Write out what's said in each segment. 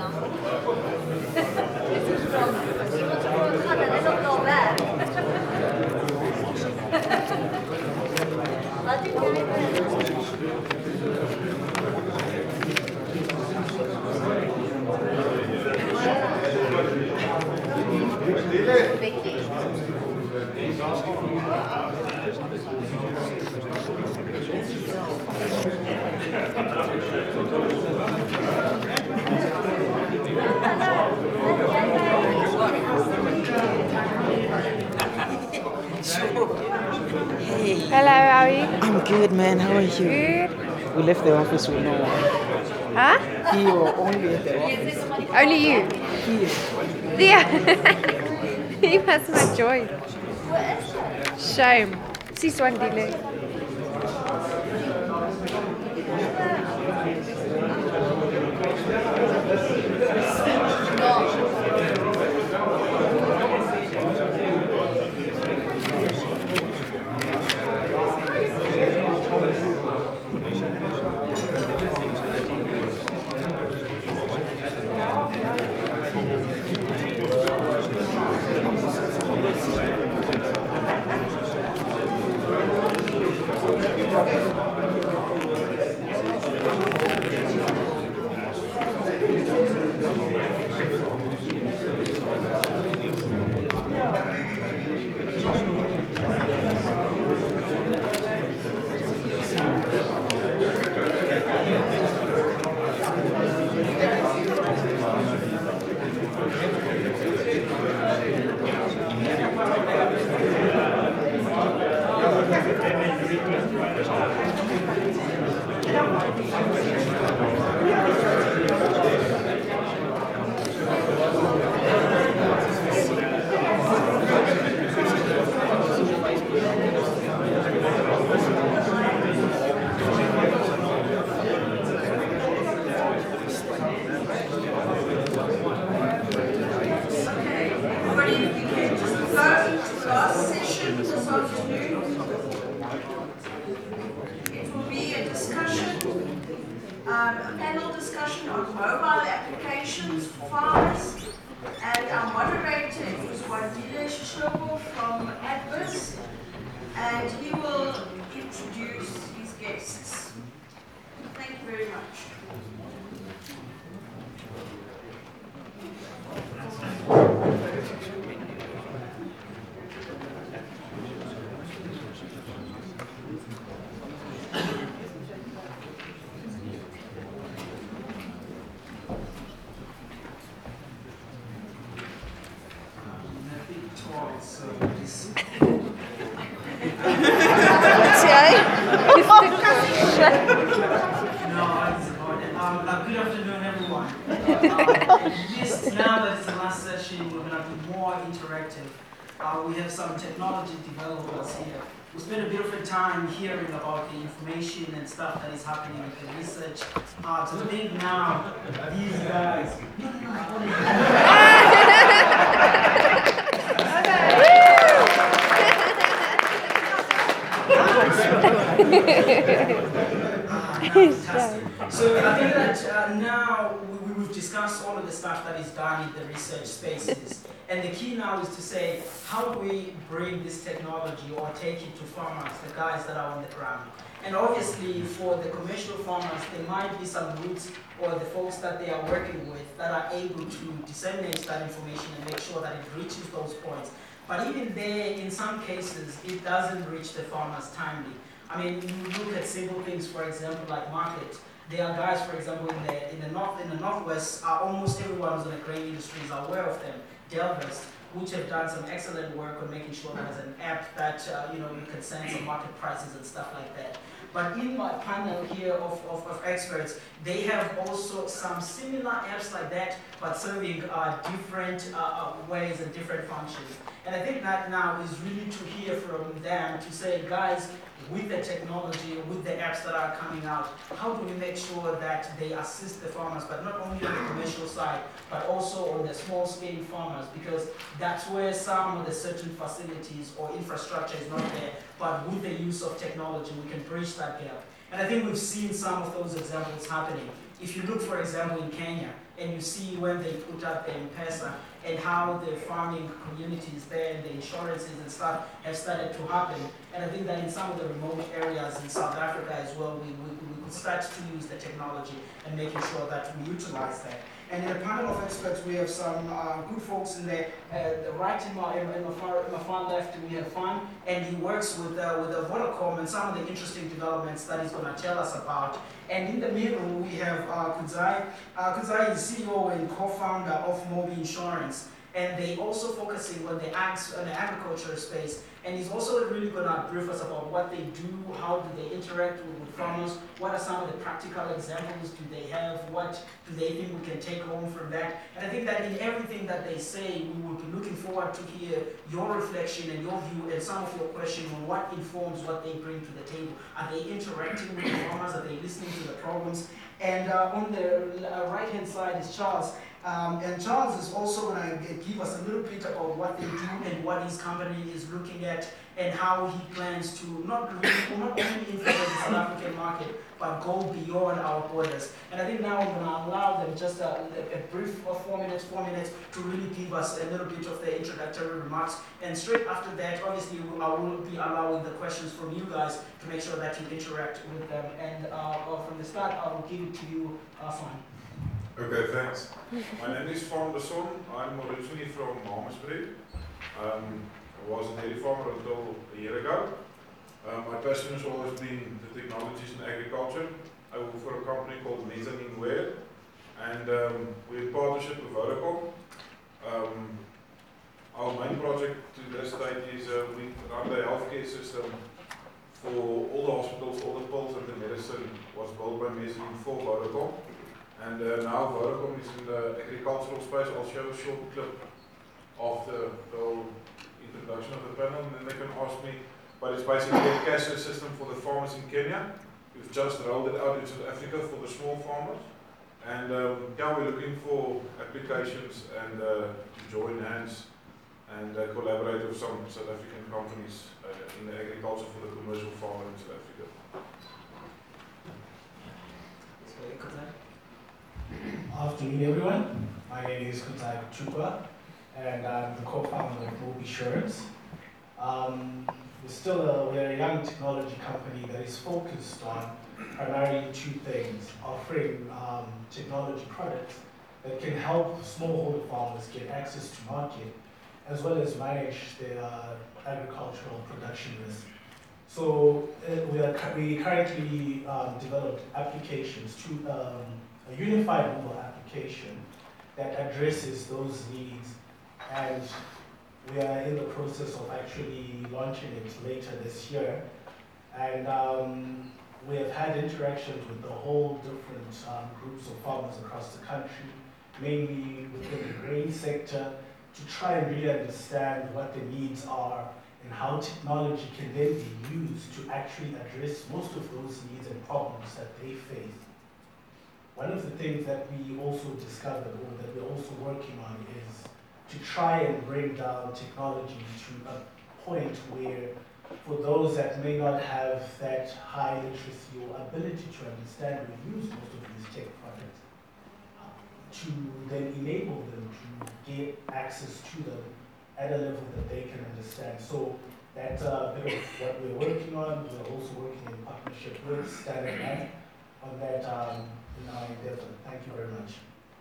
Hello, how are you? I'm good, man. How are you? Good. We left the office with no one. Huh? You were only at the office. Only you? Here. Yeah. You must have joined. Shame. Sis one delay. Last session this afternoon, it will be a discussion, a panel discussion on mobile applications for farmers, and our moderator is Wandile Shlobo from Adverse, and he will introduce his guests. Thank you very much. Good afternoon, everyone. Just now that it's the last session, we're going to be more interactive. We have some technology developers here. We spent a bit of time hearing about the information and stuff that is happening with the research. So I think now these guys. So I think that now we've discussed all of the stuff that is done in the research spaces. And the key now is to say, how do we bring this technology or take it to farmers, the guys that are on the ground? And obviously for the commercial farmers, there might be some routes or the folks that they are working with that are able to disseminate that information and make sure that it reaches those points. But even there, in some cases, it doesn't reach the farmers timely. I mean, you look at simple things, for example, like market. There are guys, for example, in the northwest, almost everyone who's in the grain industry is aware of them. Delvest, which have done some excellent work on making sure there's an app that you can sense some market prices and stuff like that. But in my panel here of experts, they have also some similar apps like that, but serving different ways and different functions. And I think that now is really to hear from them to say, guys, with the technology, with the apps that are coming out, how do we make sure that they assist the farmers, but not only on the commercial side, but also on the small-scale farmers, because that's where some of the certain facilities or infrastructure is not there, but with the use of technology, we can bridge that gap. And I think we've seen some of those examples happening. if you look, for example, in Kenya, and you see when they put up the M-Pesa and how the farming communities there and the insurances and stuff have started to happen. And I think that in some of the remote areas in South Africa as well, we could start to use the technology and making sure that we utilize that. And in a panel of experts, we have some good folks in there. Right in my far left, we have Fan, and he works with the Vodacom and some of the interesting developments that he's going to tell us about. And in the middle, we have Kudzai. Kudzai is CEO and co-founder of Mobi Insurance. And they also focusing on the agriculture space. And he's also really going to brief us about what they do, how do they interact with farmers, what are some of the practical examples do they have, what do they think we can take home from that. And I think that in everything that they say, we will be looking forward to hear your reflection and your view and some of your questions on what informs what they bring to the table. Are they interacting with the farmers? Are they listening to the problems? And on the right-hand side is Charles. And Charles is also going to give us a little bit about what they do and what his company is looking at and how he plans to not only influence the South African market, but go beyond our borders. And I think now I'm going to allow them just a brief of 4 minutes to really give us a little bit of the introductory remarks. And straight after that, obviously, I will be allowing the questions from you guys to make sure that you interact with them. And from the start, I will give it to you, Fan. Okay, thanks. My name is Van der Son. I'm originally from Malmesbury. I was a dairy farmer until a year ago. My passion has always been the technologies in agriculture. I work for a company called Mezzanine Ware, and we're in partnership with Vodacom. Our main project to this date is we run the healthcare system for all the hospitals, all the pills and the medicine was built by Mezzanine for Vodacom. And now Vodacom is in the agricultural space. I'll show a short clip of the whole introduction of the panel, and then they can ask me. But it's basically a cashless system for the farmers in Kenya. We've just rolled it out in South Africa for the small farmers. And yeah, we're looking for applications and to join hands and collaborate with some South African companies in the agriculture for the commercial farmer in South Africa. Afternoon, everyone. My name is Kudzai Chupa, and I'm the co-founder of Mobi Insurance. We're a young technology company that is focused on primarily two things: offering technology products that can help smallholder farmers get access to market, as well as manage their agricultural production risk. So we currently developed applications to a unified mobile application that addresses those needs, and we are in the process of actually launching it later this year. And we have had interactions with the whole different groups of farmers across the country, mainly within the grain sector, to try and really understand what the needs are and how technology can then be used to actually address most of those needs and problems that they face. One of the things that we also discovered, or that we're also working on, is to try and bring down technology to a point where, for those that may not have that high literacy or ability to understand or use most of these tech products, to then enable them to get access to them at a level that they can understand. So that's a bit of what we're working on. We're also working in partnership with Standard Bank on that in our endeavor. Thank you very much.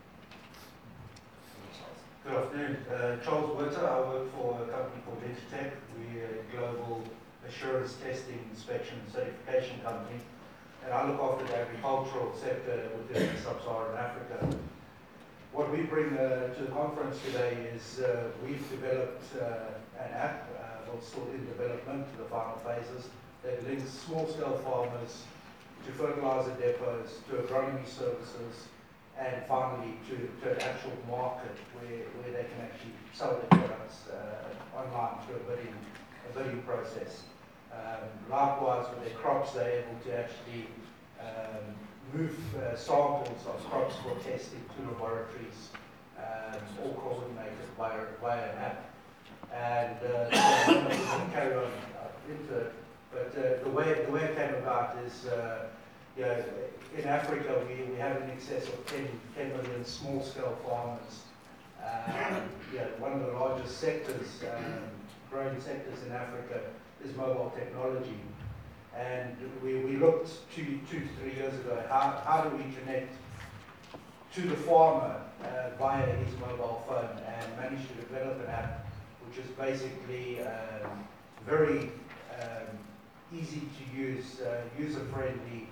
Good afternoon. Charles Witter. I work for a company called Digitech. We're a global assurance testing, inspection and certification company. And I look after the agricultural sector within sub-Saharan Africa. What we bring to the conference today is we've developed an app, what's still in development to the final phases, that links small-scale farmers to fertilizer depots, to agronomy services, and finally to an actual market where they can actually sell their products online through a bidding process. Likewise, with their crops, they're able to actually move samples of crops for testing to laboratories, all coordinated via an app. And I'm going to carry on into it, but the way it came about is in Africa, we have in excess of 10 million small-scale farmers. One of the largest sectors, growing sectors in Africa is mobile technology. And we looked two to 3 years ago, how do we connect to the farmer via his mobile phone, and managed to develop an app which is basically very easy to use, user-friendly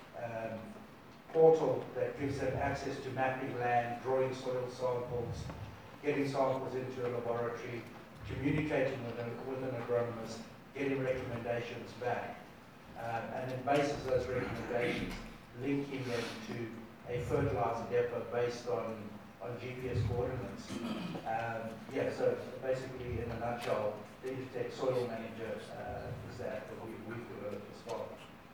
portal that gives them access to mapping land, drawing soil samples, getting samples into a laboratory, communicating with an agronomist, getting recommendations back, and then basis those recommendations, linking them to a fertilizer depot based on GPS coordinates. So basically, in a nutshell, the Intertech Soil Manager is the app that we've developed as well.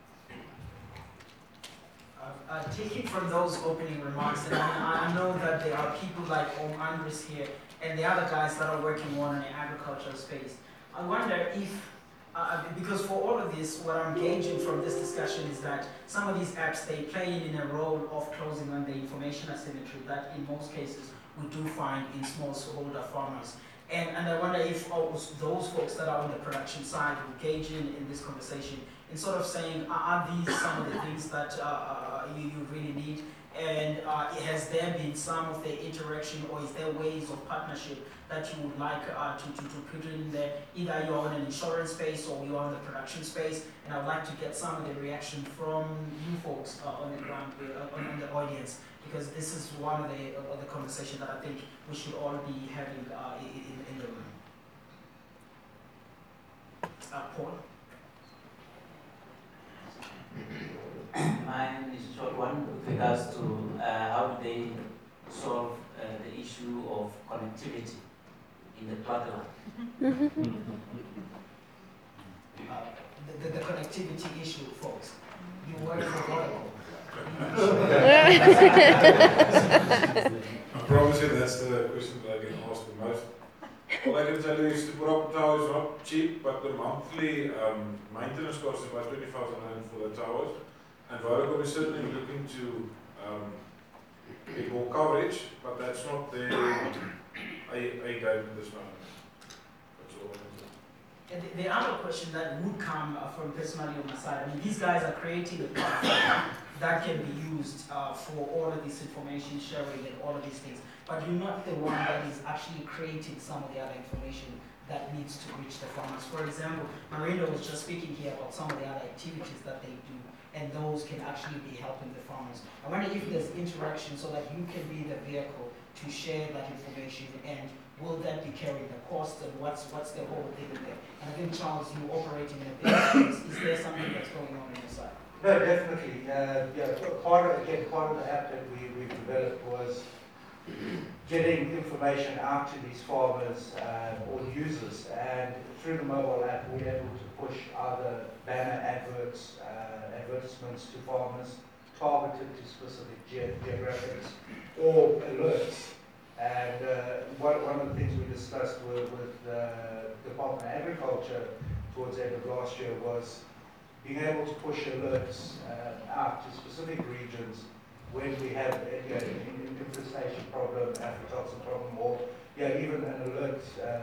Taking from those opening remarks, and I know that there are people like Andres here and the other guys that are working more in the agricultural space. I wonder if, because for all of this, what I'm gauging from this discussion is that some of these apps, they play in a role of closing on the information asymmetry that in most cases we do find in smallholder farmers. And I wonder if those folks that are on the production side will engage in this conversation in sort of saying, are these some of the things that you really need? And has there been some of the interaction, or is there ways of partnership that you would like to put in there? Either you're on an insurance space or you're on the production space. And I'd like to get some of the reaction from you folks on the ground, on the audience, because this is one of the conversation that I think we should all be having in the room. Paul? Mine is a short one with regards to how do they solve the issue of connectivity in the plotland. The connectivity issue, folks. You work for Vodacom. I promise you that's the question that I get asked the most. All I can tell you is the proper tower is not cheap, but the monthly maintenance cost is about 20,000 rand for the towers. And Vodacom is certainly looking to get more coverage, but that's not their a game at this moment. That's all I can say. And the other question that would come from personally on my side, I mean, these guys are creating a platform that can be used for all of this information sharing and all of these things, but you're not the one that is actually creating some of the other information that needs to reach the farmers. For example, Marindo was just speaking here about some of the other activities that they do, and those can actually be helping the farmers. I wonder if there's interaction so that you can be the vehicle to share that information, and will that be carrying the cost, and what's the whole thing there? And I think, Charles, you operating in a big space, is there something that's going on your side? No, definitely. Part of the app that we've developed was getting information out to these farmers or users, and through the mobile app we're able to push either banner advertisements to farmers targeted to specific geographics or alerts. And one of the things we discussed with the Department of Agriculture towards the end of last year was being able to push alerts out to specific regions when we have an infestation problem, aflatoxin problem, or even an alert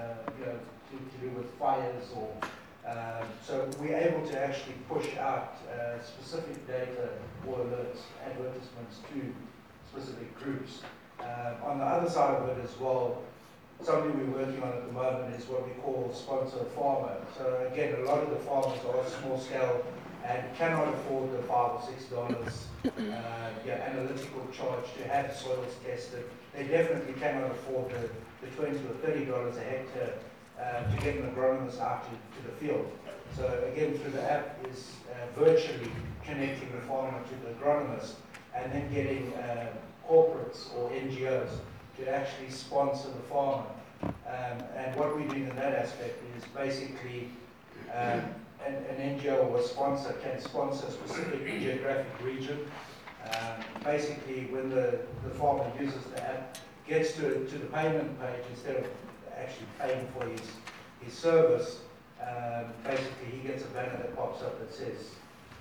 to do with fires, or so we're able to actually push out specific data or alerts, advertisements to specific groups. On the other side of it as well, something we're working on at the moment is what we call sponsor farmer. So again, a lot of the farmers are small scale and cannot afford the $5 or $6 analytical charge to have soils tested. They definitely cannot afford the $20 or $30 a hectare to get an agronomist out to the field. So again, through the app is virtually connecting the farmer to the agronomist, and then getting corporates or NGOs to actually sponsor the farmer. And what we're doing in that aspect is basically an NGO or a sponsor can sponsor a specific geographic region. Basically, when the farmer uses the app, gets to the payment page, instead of actually paying for his service, basically he gets a banner that pops up that says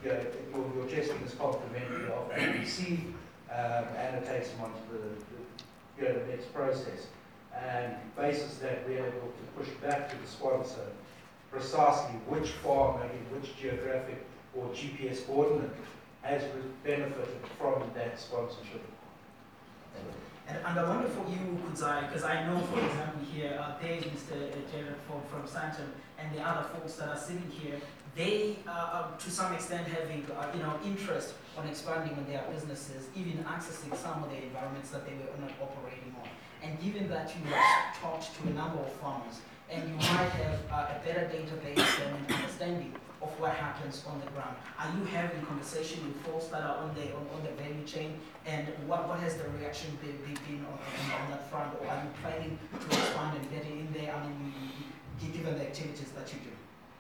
your testing is complementary of ABC, annotates them onto the next process. And basis that we're able to push back to the sponsor precisely which farmer in which geographic or GPS coordinate has benefited from that sponsorship. And I wonder for you, Kudzai, because I know, for example, here, there's Mr. Jared from Santon, and the other folks that are sitting here, they are to some extent having, interest on expanding on their businesses, even accessing some of the environments that they were not operating on. And given that you have talked to a number of farmers, and you might have a better database and an understanding of what happens on the ground, are you having conversation with folks that are on the value chain, and what has the reaction been on that front, or are you planning to expand and get in there, given the activities that you do?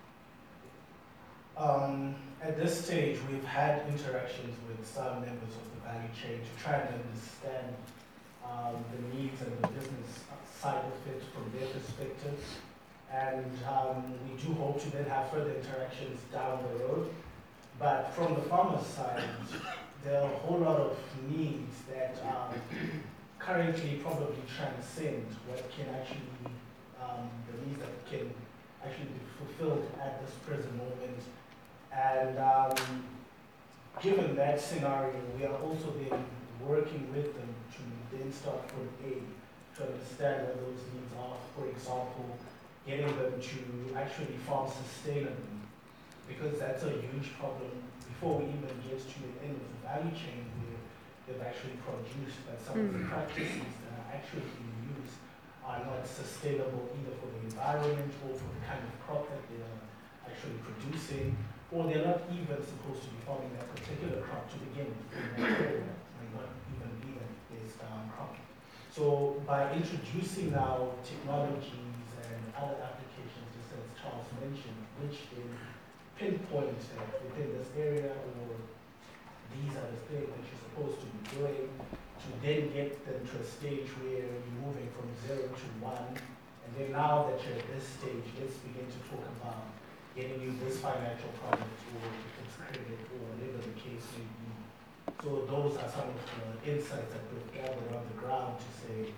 At this stage, we've had interactions with some members of the value chain to try and understand the needs and the business side of it from their perspective. And we do hope to then have further interactions down the road. But from the farmer's side, there are a whole lot of needs that currently probably transcend what can actually be the needs that can actually be fulfilled at this present moment. And given that scenario, we are also then working with them to then start from A to understand what those needs are. For example, getting them to actually farm sustainably, because that's a huge problem before we even get to the end of the value chain where they've actually produced, but some of the practices that are actually being used are not sustainable either for the environment or for the kind of crop that they are actually producing, or they're not even supposed to be farming that particular crop to begin with. That area might not even be that based crop. So by introducing now technologies and other applications, just as Charles mentioned, which then pinpoint that within this area, or these are the things that you're supposed to be doing, to then get them to a stage where you're moving from 0 to 1, and then now that you're at this stage, let's begin to talk about getting you this financial product, or if it's credit, or whatever the case may be. So those are some of the insights that we've gathered on the ground to say,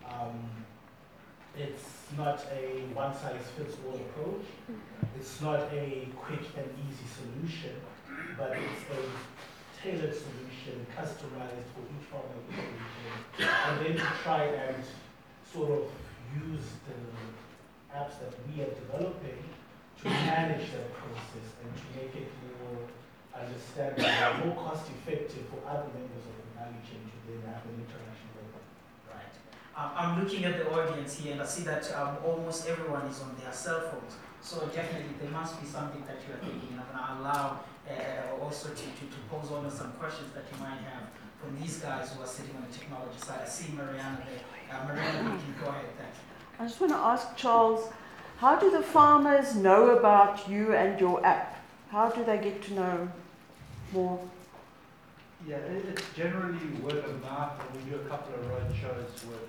it's not a one-size-fits-all approach. It's not a quick and easy solution, but it's a tailored solution, customized for each farmer, each region, and then to try and sort of use the apps that we are developing to manage that process and to make it more understandable, more cost-effective for other members of the value chain to then have an interaction with them. Right. I'm looking at the audience here, and I see that almost everyone is on their cell phones. So definitely there must be something that you are thinking of, and I'll allow also to pose on some questions that you might have from these guys who are sitting on the technology side. I see Mariana there. Mariana, you can go ahead. Thanks. I just want to ask Charles, how do the farmers know about you and your app? How do they get to know more? Yeah, it's generally word of mouth, and we do a couple of road shows with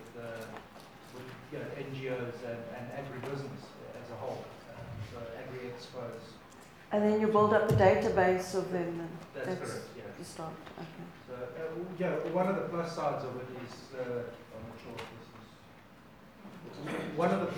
NGOs and agribusiness as a whole, so agri-expos. And then you build up a database of them. And That's correct, yeah. The start, okay. So, one of the plus sides of it is, I'm not sure if this is, one of the,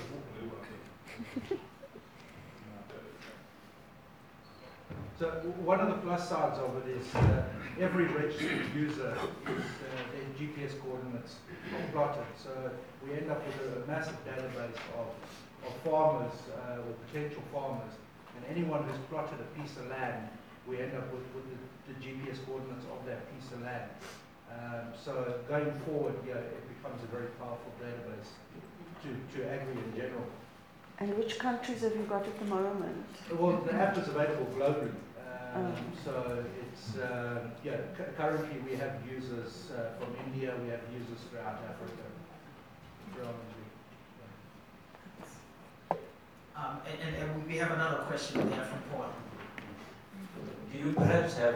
so one of the plus sides of it is every registered user is their GPS coordinates are plotted. So we end up with a massive database of farmers or potential farmers, and anyone who's plotted a piece of land, we end up with the GPS coordinates of that piece of land. So going forward, it becomes a very powerful database to agri in general. And which countries have you got at the moment? Well, the app is available globally. So it's, currently we have users from India, we have users throughout Africa. And we have another question there from Paul. Do you perhaps have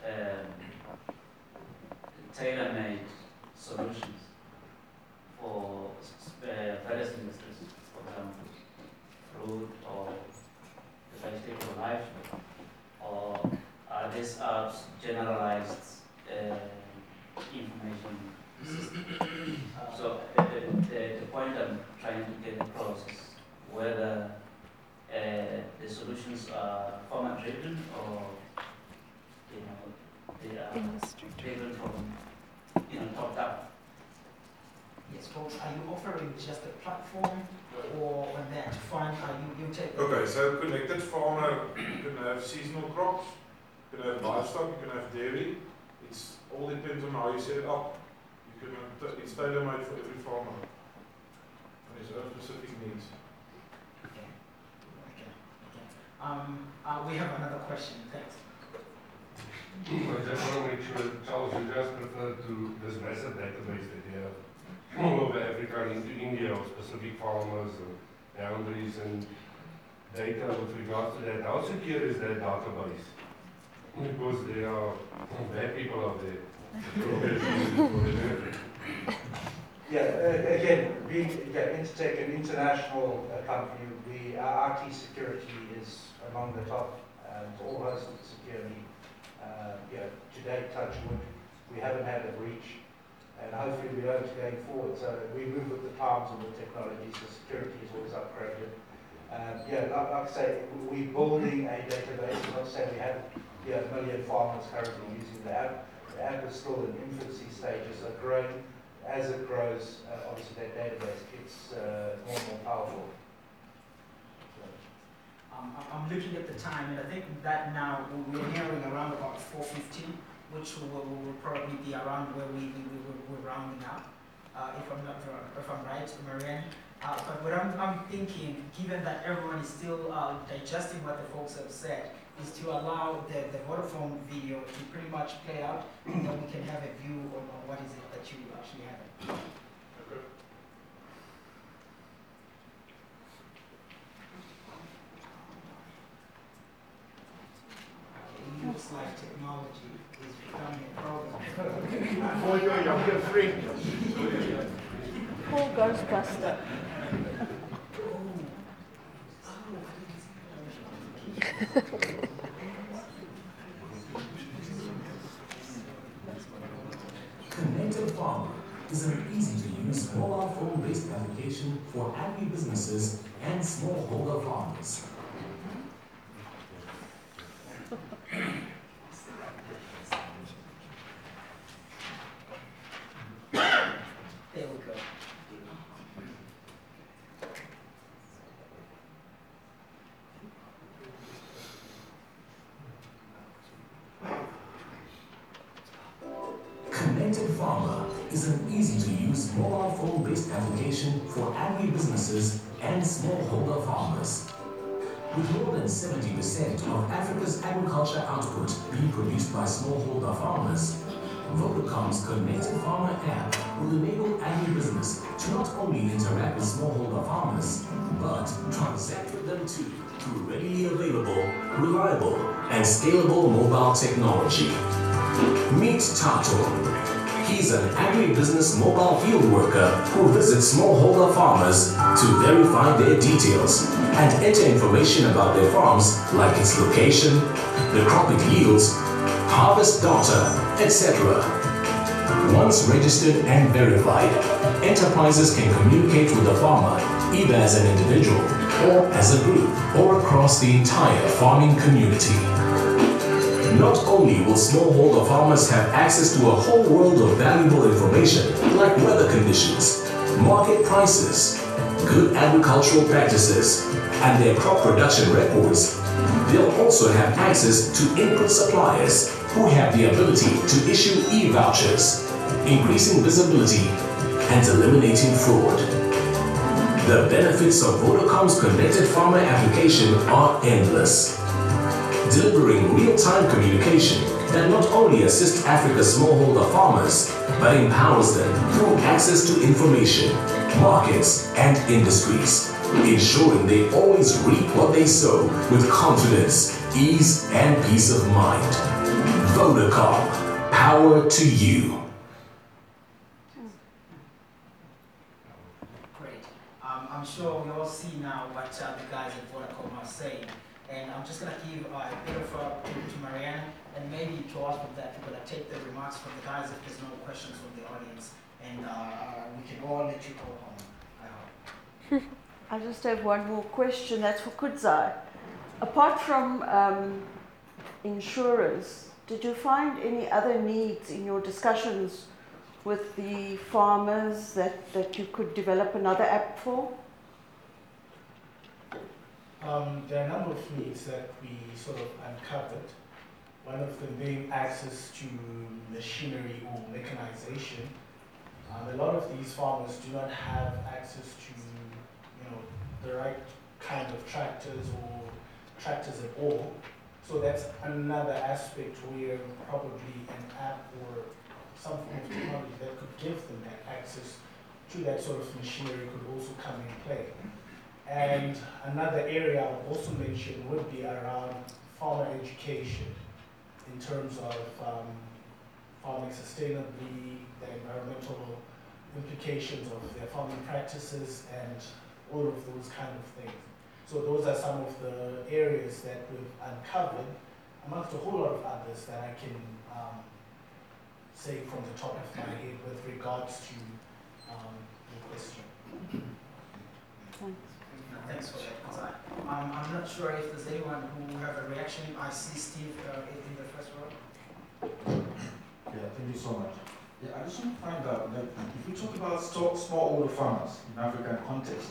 tailor-made solutions for various industries, for example, fruit or vegetable life, or are they these apps generalized information system. So the point I'm trying to get across is whether the solutions are farmer driven or they are Industry. driven from top down. Yes, folks, are you offering just a platform or on that fund are you take? Okay, so connected farmer, you can have seasonal crops, you can have livestock, you can have dairy. It's all depends on how you set it up. You can it's tailor-made for every farmer and his own specific needs. Okay. We have another question. Thanks. I just want to make sure, Charles, you just referred to this massive database that you have all over Africa and into India of specific farmers and boundaries and data with regards to that. How secure is that database? Because there are bad people out there. Yeah, again, being Intertech, an international company, our IT security is among the top. All hosted security. To date, touch wood, we haven't had a breach, and hopefully we don't going forward. So we move with the times and with technology, so security is always upgraded. Like I say, we're building a database. I'm not saying we have a million farmers currently using the app. The app is still in infancy stages, so growing. As it grows, obviously that database gets more and more powerful. I'm looking at the time, and I think that now we're nearing around about 4:15, which will probably be around where we're rounding up, if I'm right, Marianne. But what I'm thinking, given that everyone is still digesting what the folks have said, is to allow the Vodafone video to pretty much play out, and then we can have a view on what is it that you actually have. Okay. It looks like technology is becoming a problem. For your younger friend. Paul Ghostbuster. Connected Farmer is an easy-to-use mobile phone-based application for agri-businesses and smallholder farmers. There we go. Connected Farmer is an easy-to-use mobile phone-based application for agri-businesses and smallholder farmers. With more than 70% of Africa's agriculture output being produced by smallholder farmers, Vodacom's Connected Farmer app will enable agribusiness to not only interact with smallholder farmers, but transact with them too through readily available, reliable, and scalable mobile technology. Meet Tato. He's an agribusiness mobile field worker who visits smallholder farmers to verify their details and enter information about their farms like its location, the crop it yields, harvest data, etc. Once registered and verified, enterprises can communicate with the farmer either as an individual or as a group or across the entire farming community. Not only will smallholder farmers have access to a whole world of valuable information like weather conditions, market prices, good agricultural practices, and their crop production records, they'll also have access to input suppliers who have the ability to issue e-vouchers, increasing visibility and eliminating fraud. The benefits of Vodacom's Connected Farmer application are endless, delivering real-time communication that not only assists Africa's smallholder farmers, but empowers them through access to information, markets, and industries, ensuring they always reap what they sow with confidence, ease, and peace of mind. Vodacom, power to you. Great. I'm sure we all see now what the guys at Vodacom are saying. And I'm just going to give a bit of to Marianne, and maybe to us with that, we're going to take the remarks from the guys if there's no questions from the audience, and we can all let you go home, I hope. I just have one more question. That's for Kudzai. Apart from insurers, did you find any other needs in your discussions with the farmers that you could develop another app for? There are a number of needs that we sort of uncovered. One of them being access to machinery or mechanization. A lot of these farmers do not have access to, the right kind of tractors or tractors at all. So that's another aspect where probably an app or some form of technology that could give them that access to that sort of machinery could also come in play. And another area I would also mention would be around farmer education in terms of farming sustainably, the environmental implications of their farming practices, and all of those kind of things. So those are some of the areas that we've uncovered, amongst a whole lot of others that I can say from the top of my head with regards to the question. Thanks. Thanks for that, Kudzai. I'm not sure if there's anyone who have a reaction. I see Steve in the first row. Yeah, thank you so much. Yeah, I just want to find out, like, if we talk about smallholder farmers in African context,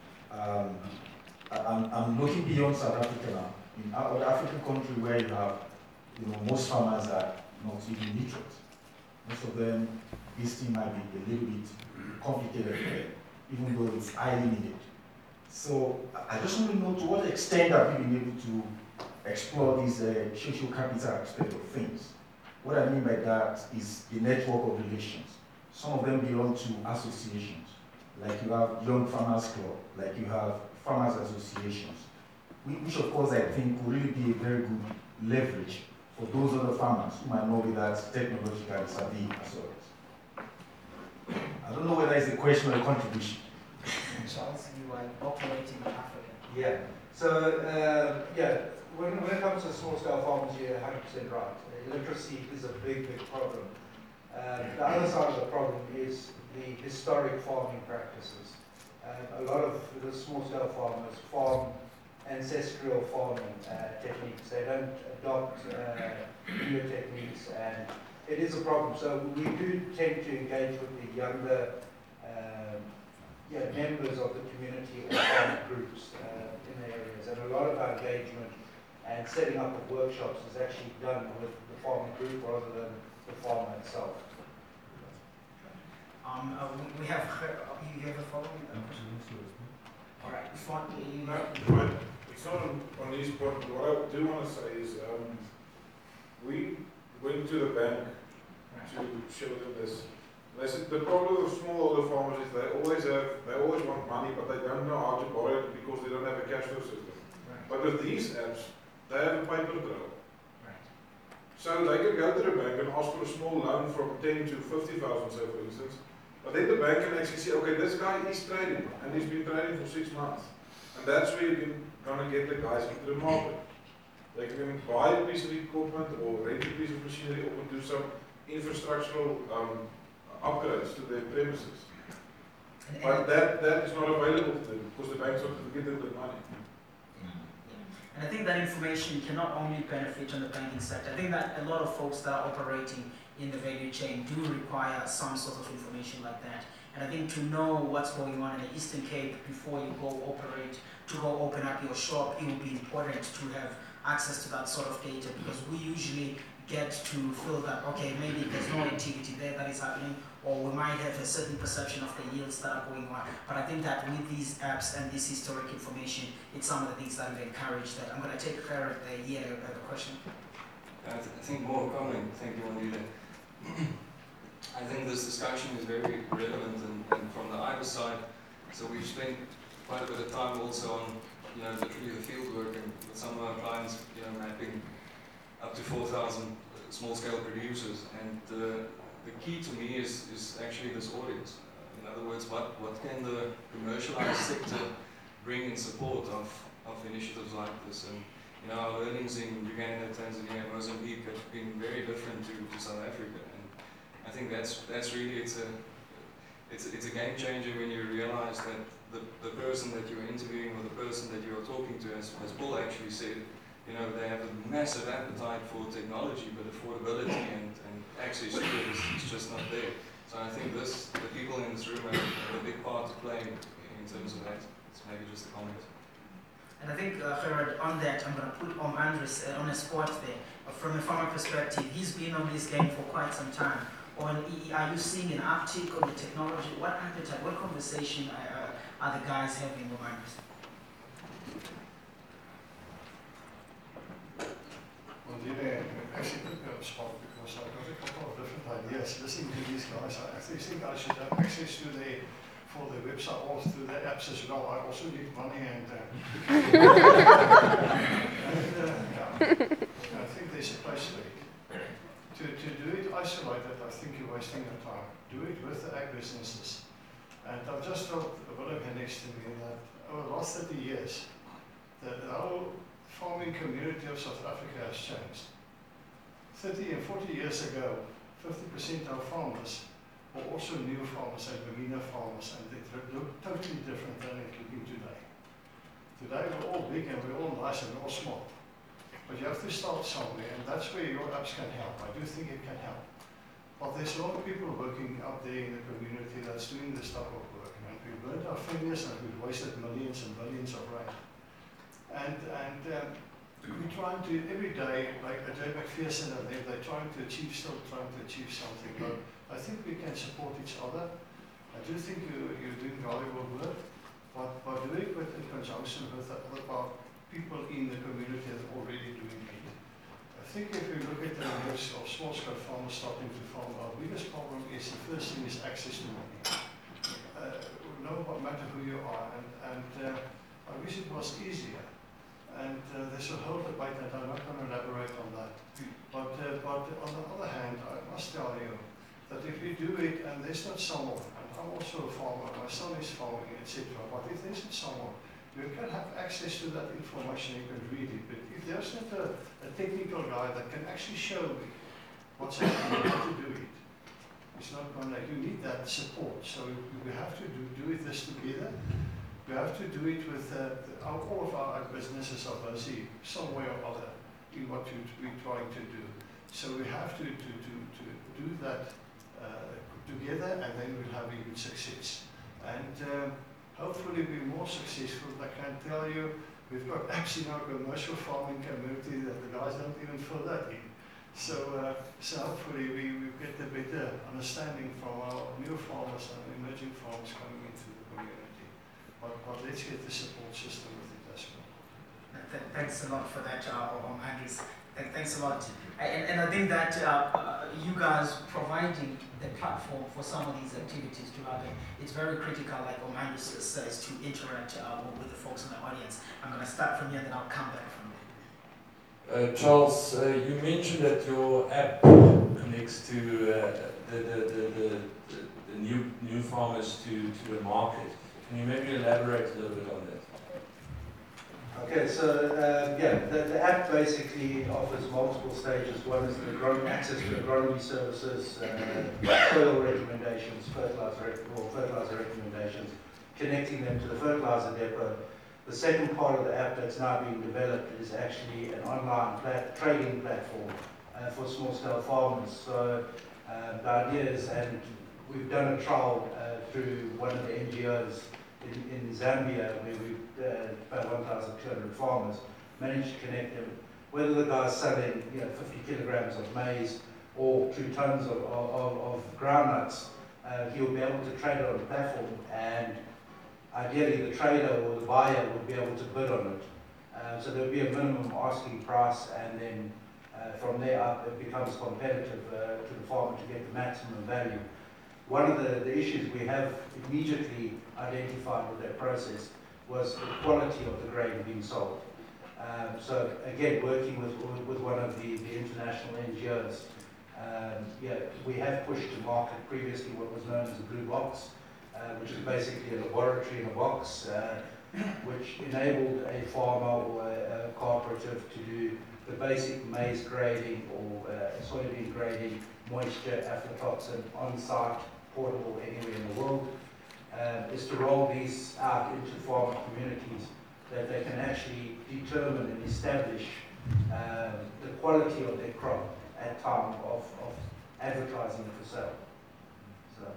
I'm looking beyond South Africa now. In other African country where you have, most farmers are not even literate. Most of them, this thing might be a little bit complicated, even though it's highly needed. So I just want to know, to what extent have you been able to explore these social capital aspect of things? What I mean by that is the network of relations. Some of them belong to associations, like you have Young Farmers Club, like you have farmers associations, which of course I think will really be a very good leverage for those other farmers who might not be that technologically savvy as well. I don't know whether it's a question or a contribution. Charles, you are operating in Africa. Yeah. So, when it comes to small-scale farmers, you're 100% right. Illiteracy is a big, big problem. The other side of the problem is the historic farming practices. A lot of the small-scale farmers farm ancestral farming techniques. They don't adopt newer techniques, and it is a problem. So we do tend to engage with the younger members of the community or farm groups in the areas, and a lot of our engagement and setting up of workshops is actually done with the farming group rather than the farmer itself. We have you have a following question? All right, if one, It's not on these points, but what I do want to say is we went to the bank to show them this. They said the problem with smallholder farmers is they always want money, but they don't know how to borrow it because they don't have a cash flow system. Right. But with these apps, they have a paper trail. Right. So they can go to the bank and ask for a small loan from 10 to 50,000, say for instance. But then the bank can actually say, okay, this guy is trading, and he's been trading for 6 months. And that's where you can kind of get the guys into the market. They can buy a piece of equipment or rent a piece of machinery or do some infrastructural upgrades to their premises. But that is not available to them because the banks want to give them the money. And I think that information can not only benefit on the banking sector. I think that a lot of folks that are operating in the value chain do require some sort of information like that. And I think to know what's going on in the Eastern Cape before you go open up your shop, it will be important to have access to that sort of data, because we usually get to feel that, okay, maybe there's no activity there that is happening, or we might have a certain perception of the yields that are going on. But I think that with these apps and this historic information, it's some of the things that we encourage that. I'm going to take care of the question. I think more comment. Thank you, Wandile. I think this discussion is very relevant and from the IBIS side. So we've spent quite a bit of time also on, literally the field work and with some of our clients, mapping up to 4,000 small-scale producers. And the key to me is actually this audience. In other words, what can the commercialized sector bring in support of initiatives like this? And you know, our learnings in Uganda, Tanzania, Mozambique have been very different to South Africa. And I think that's really, it's a game changer when you realize that the person that you're interviewing or the person that you're talking to, as Paul actually said, you know, they have a massive appetite for technology, but affordability and access to it is just not there. So I think the people in this room have a big part to play in terms of that. It's maybe just a comment. And I think, Gerard, on that, I'm going to put Andres on a spot there. From a farmer perspective, he's been on this game for quite some time. Are you seeing an uptick on the technology? What appetite, what conversation are the guys having with Andres? Well, actually put me on the spot because I've got a couple of different ideas listening to these guys. I actually think I should have access to their website or through their apps as well. I also need money and I think there's a place for it. To do it isolated, I think you're wasting your time. Do it with the ag businesses. And I've just felt a bit of next to me that over the last 30 years, the whole farming community of South Africa has changed. 30 and 40 years ago, 50% of farmers were also new farmers and beginner farmers, and they look totally different than it's looking today. Today we're all big and we're all nice and we're all smart. But you have to start somewhere, and that's where your apps can help. I do think it can help. But there's a lot of people working out there in the community that's doing this type of work. And we've burned our fingers and we've wasted millions and billions of rand. And we're trying to, every day, like Jay McPherson and them, they're trying to achieve something. But I think we can support each other. I do think you're doing valuable work, but do it in conjunction with the other people in the community that are already doing it. I think if we look at the numbers of small-scale farmers starting to farm, our biggest problem is the first thing is access to money. No matter who you are, and I wish it was easier. And there's a whole debate, and I'm not going to elaborate on that. But on the other hand, I must tell you that if we do it, and there's not someone, and I'm also a farmer, my son is farming, etc. But if there's not someone, you can have access to that information, you can read it. But if there's not a technical guy that can actually show me what's happening, how to do it, it's not going to, you need that support. So we have to do this together. We have to do it with, all of our businesses are busy some way or other in what we're trying to do. So we have to do that together, and then we'll have a good success. And hopefully be more successful. I can tell you, we've got apps in our commercial farming community that the guys don't even fill that in. So hopefully we get a better understanding from our new farmers and emerging farmers coming into the community. But let's get the support system with it as well. Thanks a lot for that, Andres. Thanks a lot. And I think that you guys providing the platform for some of these activities to happen, it's very critical, like Andres says, to interact with the folks in the audience. I'm going to start from here and then I'll come back from there. Charles, you mentioned that your app connects to the new farmers to the market. Can you maybe elaborate a little bit on that? Okay, so the app basically offers multiple stages. One is the access to agronomy services, soil recommendations, fertilizer recommendations, connecting them to the fertilizer depot. The second part of the app that's now being developed is actually an online trading platform for small-scale farmers. So the idea is, and we've done a trial through one of the NGOs in Zambia, where we've about 1,200 farmers managed to connect them. Whether the guy's selling 50 kilograms of maize or 2 tons of groundnuts, he'll be able to trade it on the platform, and ideally the trader or the buyer would be able to bid on it. So there'll be a minimum asking price, and then from there up it becomes competitive to the farmer to get the maximum value. One of the issues we have immediately identified with that process was the quality of the grain being sold. So again, working with one of the international NGOs, we have pushed to market previously what was known as the Blue Box, which is basically a laboratory in a box which enabled a farmer or a cooperative to do the basic maize grading or soybean grading, moisture, aflatoxin, on-site, portable anywhere in the world, is to roll these out into farmer communities that they can actually determine and establish the quality of their crop at time of advertising it for sale. So.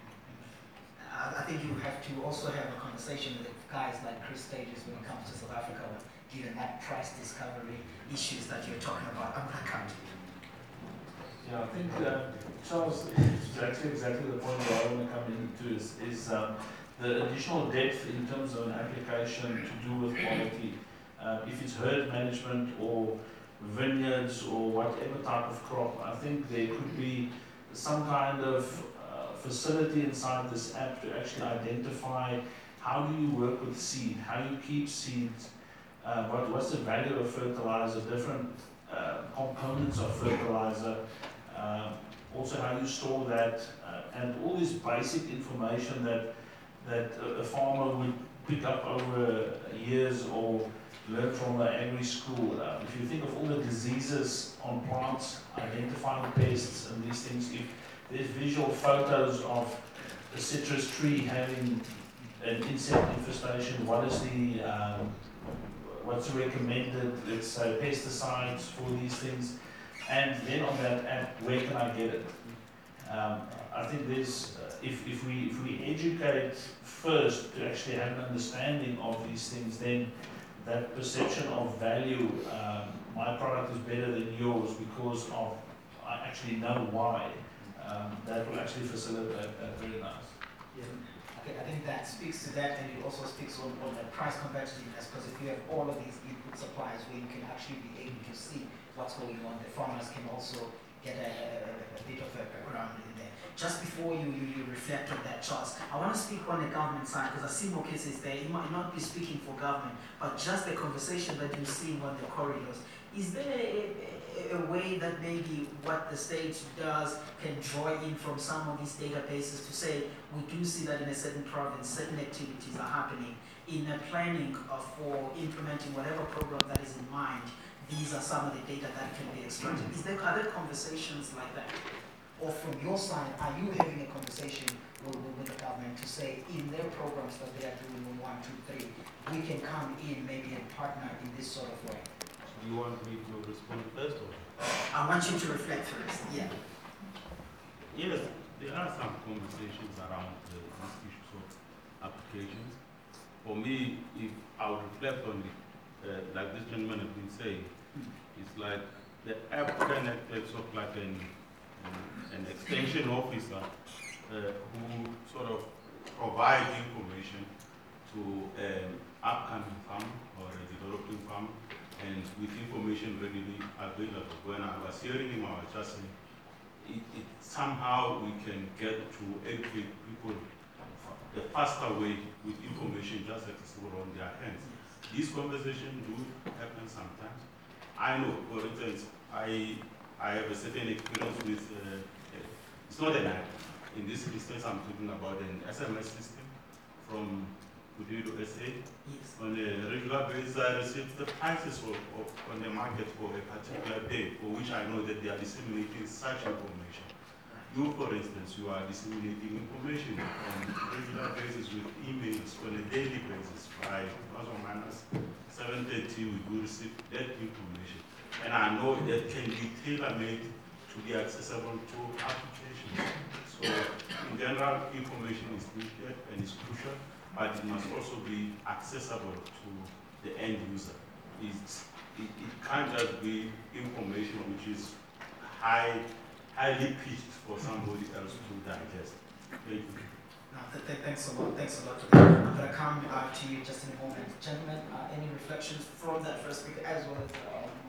I think you have to also have a conversation with guys like Chris Stages when it comes to South Africa, given that price discovery issues that you're talking about. I'm going to come to you. Yeah, I think, Charles, exactly the point that I want to come into is the additional depth in terms of an application to do with quality. If it's herd management or vineyards or whatever type of crop, I think there could be some kind of facility inside this app to actually identify how do you work with seed, how you keep seeds, what's the value of fertilizer, different components of fertilizer, also how you store that, and all this basic information that a farmer would pick up over years or learn from the agri school. If you think of all the diseases on plants, identifying pests and these things, if there's visual photos of a citrus tree having an insect infestation, what's the recommended, let's say, pesticides for these things, and then on that app, where can I get it? I think there's, if we educate first to actually have an understanding of these things, then that perception of value, my product is better than yours because of, I actually know why, that will actually facilitate that. Very nice. Yeah. Okay, I think that speaks to that, and it also speaks on the price competitiveness, because if you have all of these input suppliers where you can actually be able to see what's going on, the farmers can also get a bit of a background in there. Just before you reflect on that, Charles, I want to speak on the government side, because I see more cases there. You might not be speaking for government, but just the conversation that you're seeing on the corridors. Is there a way that maybe what the state does can draw in from some of these databases to say, we do see that in a certain province, certain activities are happening in the planning for implementing whatever program that is in mind, these are some of the data that can be extracted. Is there other conversations like that? Or from your side, are you having a conversation with the government to say, in their programs that they are doing in 1, 2, 3, we can come in maybe and partner in this sort of way? You want me to respond first, or? I want you to reflect first, yeah. Yes, there are some conversations around these issues of applications. For me, if I would reflect on it, like this gentleman has been saying, it's like the app can act as sort of like an extension officer who sort of provides information to an upcoming farmer or a developing farmer, and with information readily available. When I was hearing him, I was just saying, it somehow we can get to educate people the faster way with information just accessible on their hands. These conversations do happen sometimes. I know, for instance, I have a certain experience with, it's not an app. In this instance, I'm talking about an SMS system from Kudido SA. Yes. On a regular basis, I receive the prices on the market for a particular day, for which I know that they are disseminating such information. You, for instance, you are disseminating information on a regular basis with emails on a daily basis. By plus or minus 7:30, we do receive that information. And I know that can be tailor-made to be accessible to applications. So, in general, information is needed and is crucial, but it must also be accessible to the end user. It can't just be information which is highly pitched for somebody else to digest. Thank you. No, thanks a lot. Thanks a lot. I'm going to come to you just in a moment. Gentlemen, any reflections from that first speaker as well as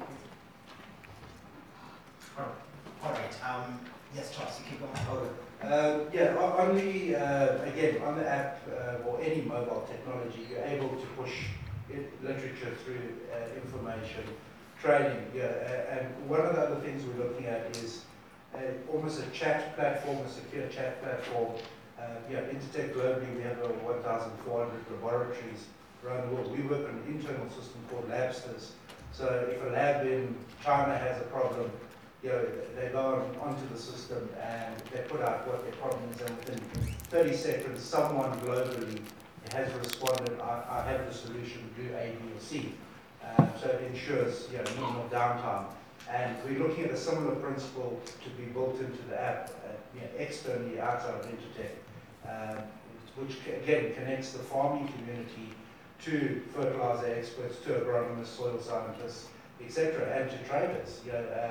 all right. Yes, Charles, you keep going. Yeah, on the, again, on the app or any mobile technology, you're able to push literature through information, training. Yeah, and one of the other things we're looking at is almost a chat platform, a secure chat platform. Yeah, Intertech globally, we have over 1,400 laboratories around the world. We work on an internal system called Labsters. So if a lab in China has a problem, they go onto the system and they put out what their problem is, and within 30 seconds, someone globally has responded, I have the solution, do A, B, or C. So it ensures minimal downtime. And we're looking at a similar principle to be built into the app externally outside of Intertech, which again connects the farming community to fertilizer experts, to agronomists, soil scientists, etc., and to traders,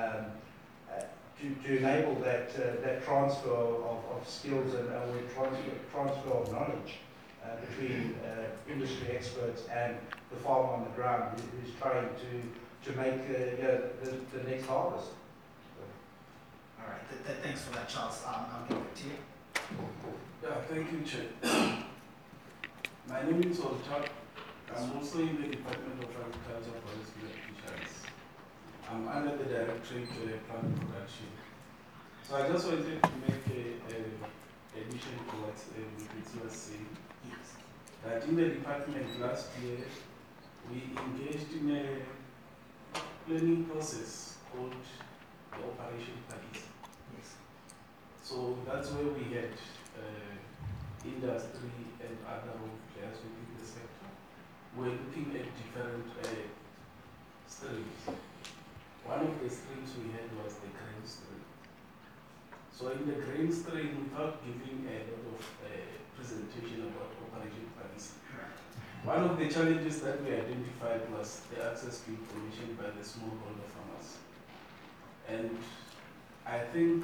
to enable that transfer of skills and transfer of knowledge between industry experts and the farmer on the ground who's trying to make the next harvest. All right, thanks for that, Charles. I'll give it to you. Yeah, thank you, Chair. My name is Olchak. I'm also in the Department of Agriculture, Forestry and Fisheries. I'm under the Directorate Plant Production. So I just wanted to make a addition to what Mr. was saying. Yes. That in the department last year, we engaged in a planning process called the Operation Paris. Yes. So that's where we had industry and other players within the sector. We're looking at different streams. One of the streams we had was the grain stream. So in the grain stream, without giving a lot of presentation about Operation Paris, one of the challenges that we identified was the access to information by the smallholder farmers. And I think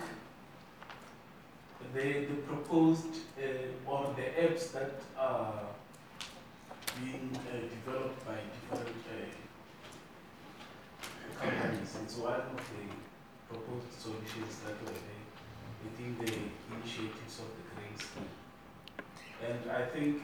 the proposed or the apps that are being developed by different companies, and so one of the proposed solutions that were there within the initiatives of the grain stream. And I think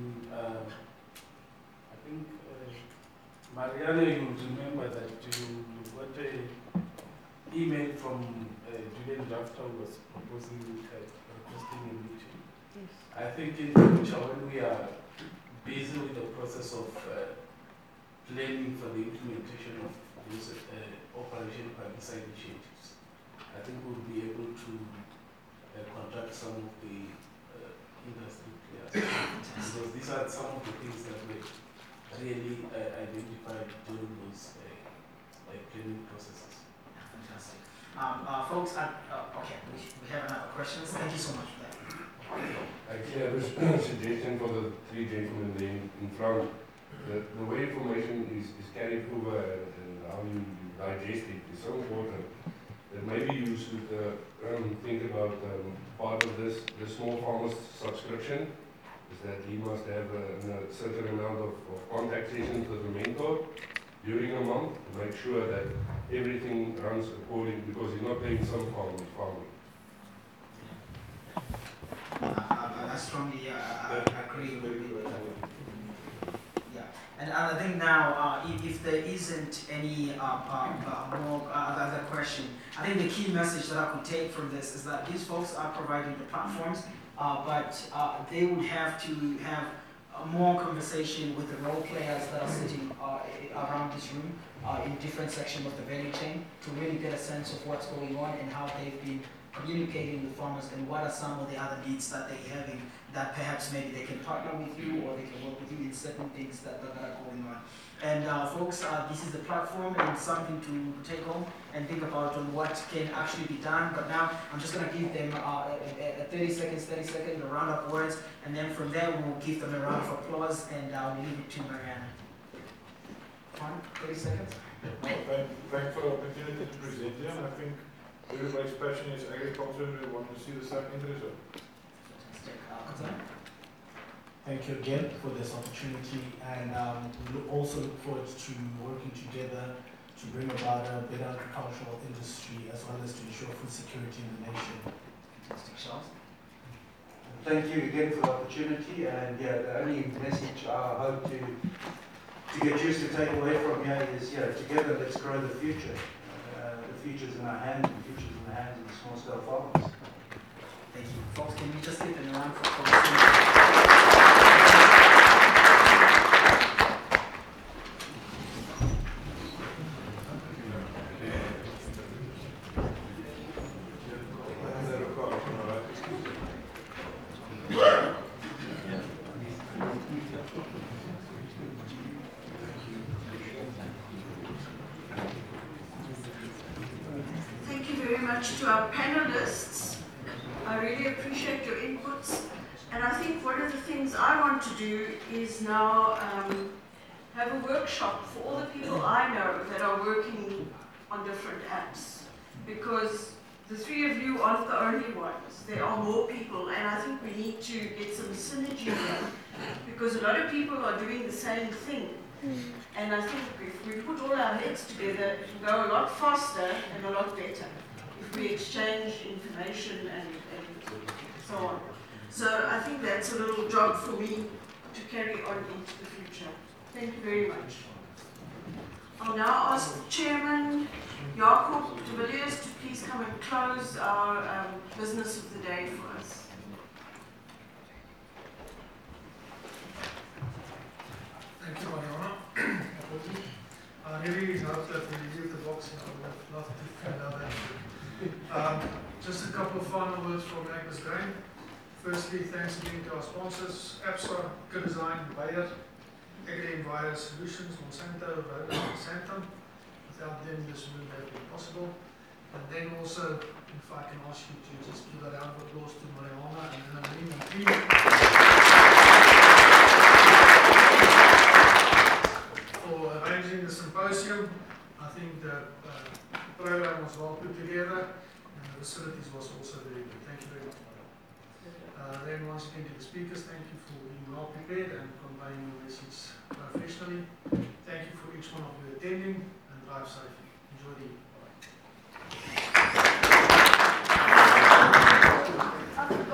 Mariana, you remember that you got an email from Julian Drafter who was proposing requesting a meeting. Yes. I think in the future, when we are busy with the process of planning for the implementation of those Operation Paris initiatives, I think we'll be able to contact some of the industry players. Because these are some of the things that we really identified during those planning processes. Fantastic. Folks, okay, we have another questions. Thank you so much for that. Actually, I have a suggestion for the three gentlemen in front. The way information is carried over and how you digest it is so important that maybe you should think about part of this, the small farmers subscription, is that he must have a certain amount of contact sessions with a mentor during a month to make sure that everything runs according, because he's not paying some farmers farming. I strongly agree with you. Yeah, and I think now, if there isn't any more other question, I think the key message that I could take from this is that these folks are providing the platforms, but they would have to have more conversation with the role players that are sitting around this room in different sections of the value chain to really get a sense of what's going on and how they've been communicating with farmers and what are some of the other needs that they're having that perhaps maybe they can partner with you or they can work with you in certain things that are going on. And folks, this is the platform and something to take home and think about on what can actually be done. But now I'm just going to give them a 30 seconds, a round of words, and then from there we'll give them a round of applause and we'll leave it to Mariana. 30 seconds. Thanks for the opportunity to present here. I think everybody's passion is agriculture and we want to see the same interest. Thank you again for this opportunity, and we also look forward to working together to bring about a better agricultural industry as well as to ensure food security in the nation. Fantastic, Charles. Thank you again for the opportunity, and the only message I hope to get used to take away from here is, together let's grow the future. The future's in our hands, the future's in the hands of the small-scale farmers. Thank you. Folks, can we just give them a round for applause? much to our panelists. I really appreciate your inputs. And I think one of the things I want to do is now have a workshop for all the people I know that are working on different apps. Because the three of you aren't the only ones. There are more people, and I think we need to get some synergy here. Because a lot of people are doing the same thing. And I think if we put all our heads together, it will go a lot faster and a lot better if we exchange information and so on. So I think that's a little job for me to carry on into the future. Thank you very much. I'll now ask Chairman Jacob de Villiers to please come and close our business of the day for us. Thank you, Mariana. I really hope that we leave the box and I would love to find out that. Just a couple of final words from Agnes Grain. Firstly, thanks again to our sponsors, APSA, Good Design, Bayer, AgriEnviro Solutions, Monsanto, Roda, and Santam. Without them, this wouldn't have been possible. And then also, if I can ask you to just give a round of applause to Mariana and her team for arranging the symposium. I think the program was well put together and the facilities was also very good. Thank you very much. Then once again to the speakers, thank you for being well prepared and conveying your message professionally. Thank you for each one of you attending and drive safely. Enjoy the evening. Bye.